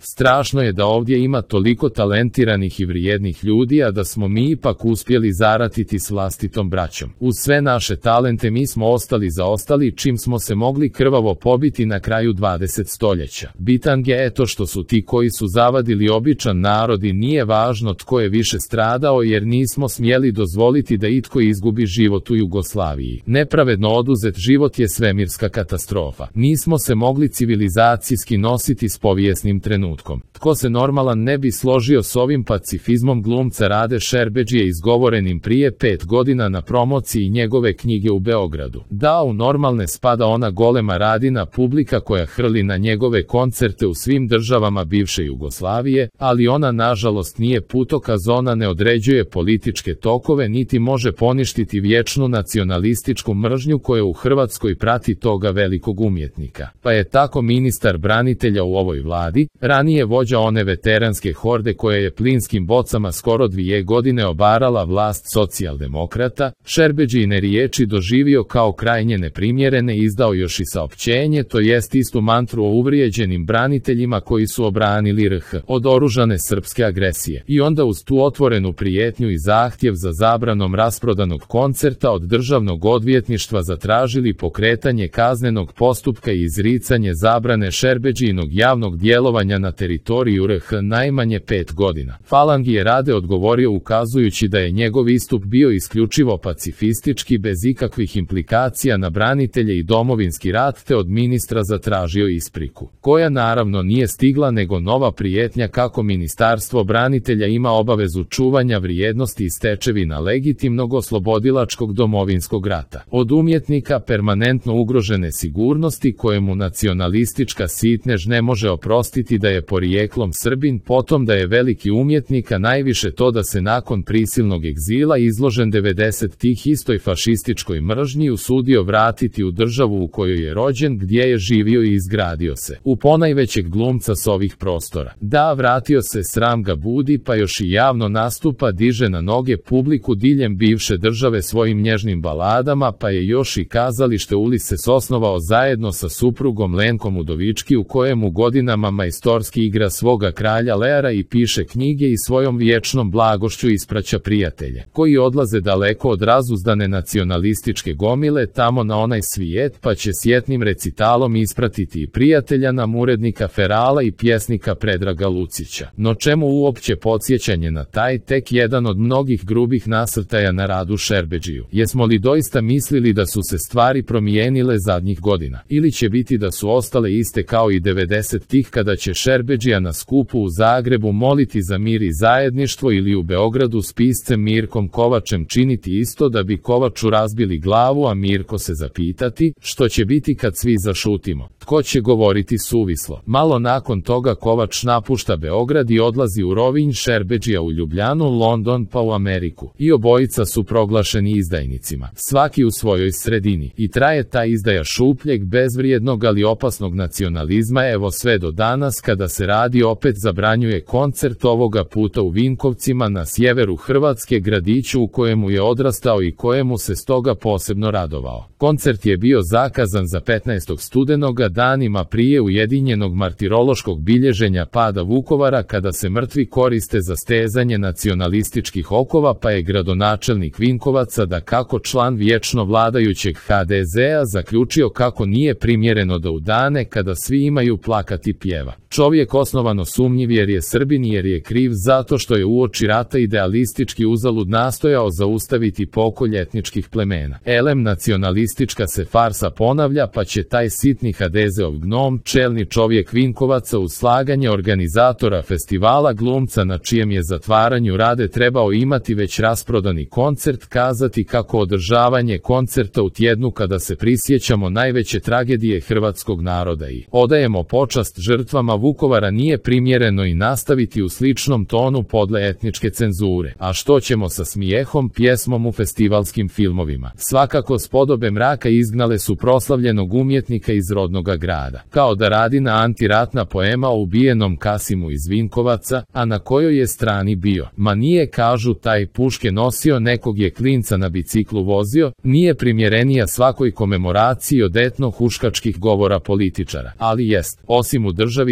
Strašno je da ovdje ima toliko talentiranih i vrijednih ljudi, a da smo mi ipak uspjeli zaratiti s vlastitom braćom. Uz sve naše talente mi smo ostali zaostali, čim smo se mogli krvavo pobiti na kraju 20. stoljeća. Bitange je to što su ti koji su zavadili običan narod i nije važno tko je više stradao, jer nismo smjeli dozvoliti da itko izgubi život u Jugoslaviji. Nepravedno oduzet život je svemirska katastrofa. Nismo se mogli civilizacijski nositi s povijesnim trenutkom. Tko se normalan ne bi složio s ovim pacifizmom glumca Rade Šerbedžije izgovorenim prije 5 godina na promociji njegove knjige u Beogradu. Da, u normalne spada ona golema Radina publika koja hrli na njegove koncerte u svim državama bivše Jugoslavije, ali ona nažalost nije putokaz, ona ne određuje političke tokove niti može poništiti vječnu nacionalističku mržnju koja u Hrvatskoj prati toga velikog umjetnika. Pa je tako ministar branitelja u ovoj vladi, ranije vođa one veteranske horde koja je plinskim bocama skoro 2 godine obarala vlast socijaldemokrata, Šerbedžijine riječi doživio kao krajnje neprimjerene, izdao još i saopćenje, to jest istu mantru o uvrijeđenim braniteljima koji su obranili RH od oružane srpske agresije. I onda uz tu otvorenu prijetnju i zahtjev za zabranom rasprodanog koncerta od državnog odvjetništva zatražili pokretanje kaznenog postupka i izricanje zabrane Šerbedžijinog javnog djelovanja na teritoriju RH najmanje 5 godina. Falangi je Rade odgovorio ukazujući da je njegov istup bio isključivo pacifistički bez ikakvih implikacija na branitelje i domovinski rat, te od ministra zatražio ispriku, koja naravno nije stigla, nego nova prijetnja kako Ministarstvo branitelja ima obavezu čuvanja vrijednosti i stečevina legitimnog oslobodilačkog domovinskog rata. Od umjetnika permanentno ugrožene sigurnosti kojemu nacionalistička sitnež ne može oprostiti da je porijeklom Srbin, potom da je veliki umjetnik, a najviše to da se nakon prisilnog egzila izložen 90-ih istoj fašističkoj mržnji usudio vratiti u državu u kojoj je rođen, gdje je živio i izgradio se. U ponajvećeg glumca s ovih prostora. Da, vratio se, sram ga budi, pa još i javno nastupa, diže na noge publiku diljem bivše države svojim nježnim baladama, pa je još i kazalište Ulises osnovao zajedno sa suprugom Lenkom Udovički, u kojemu godinama majstorski igra svoga kralja Leara i piše knjige i svojom vječnom blagošću ispraća prijatelje, koji odlaze daleko od razuzdane nacionalističke gomile tamo na onaj svijet, pa će sjetnim recitalom ispratiti i prijatelja nam urednika Ferala i pjesnika Predraga Lucića. No čemu uopće podsjećanje na taj tek jedan od mnogih grubih nasrtaja na Radu Šerbedžiju? Jesmo li doista mislili da su se stvari promijenile zadnjih godina? Ili će biti da su ostale iste kao i 90-ih kada će Šerbedžija na skupu u Zagrebu moliti za mir i zajedništvo, ili u Beogradu s piscem Mirkom Kovačem činiti isto da bi Kovaču razbili glavu, a Mirko se zapitati što će biti kad svi zašutimo? Tko će govoriti suvislo? Malo nakon toga Kovač napušta Beograd i odlazi u Rovinj, Šerbedžija u Ljubljanu, London pa u Ameriku. I obojica su proglašeni izdajnicima, svaki u svojoj sredini. I traje ta izdaja šupljeg, bezvrijednog ali opasnog nacionalizma evo sve do danas, kada se radi opet zabranjuje koncert, ovoga puta u Vinkovcima na sjeveru Hrvatske, gradiću u kojemu je odrastao i kojemu se stoga posebno radovao. Koncert je bio zakazan za 15. studenoga, danima prije ujedinjenog martirološkog bilježenja pada Vukovara, kada se mrtvi koriste za stezanje nacionalističkih okova, pa je gradonačelnik Vinkovaca, da kako član vječno vladajućeg HDZ-a, zaključio kako nije primjereno da u dane kada svi imaju plakati pjeva. Čovjek osnovano sumnjiv jer je Srbin, jer je kriv zato što je uoči rata idealistički uzalud nastojao zaustaviti pokolj etničkih plemena. Elem, nacionalistička se farsa ponavlja, pa će taj sitni HDZ-ov gnom, čelni čovjek Vinkovaca, uz slaganje organizatora festivala glumca na čijem je zatvaranju Rade trebao imati već rasprodani koncert, kazati kako održavanje koncerta u tjednu kada se prisjećamo najveće tragedije hrvatskog naroda i odajemo počast žrtvama Vukovara nije primjereno i nastaviti u sličnom tonu podle etničke cenzure. A što ćemo sa smijehom, pjesmom u festivalskim filmovima? Svakako spodobe mraka izgnale su proslavljenog umjetnika iz rodnoga grada. Kao da radi na antiratna poema o ubijenom Kasimu iz Vinkovaca, a na kojoj je strani bio. Ma nije, kažu, taj puške nosio, nekog je klinca na biciklu vozio, nije primjerenija svakoj komemoraciji od etno-huškačkih govora političara. Ali jest, osim u državi kojom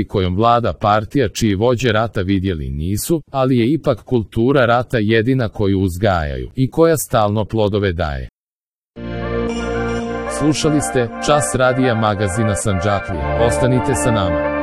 vlada partija čiji vođe rata vidjeli nisu, ali je ipak kultura rata jedina koju uzgajaju i koja stalno plodove daje. Slušali ste Čas radija magazina Sandžaklija. Ostanite sa nama.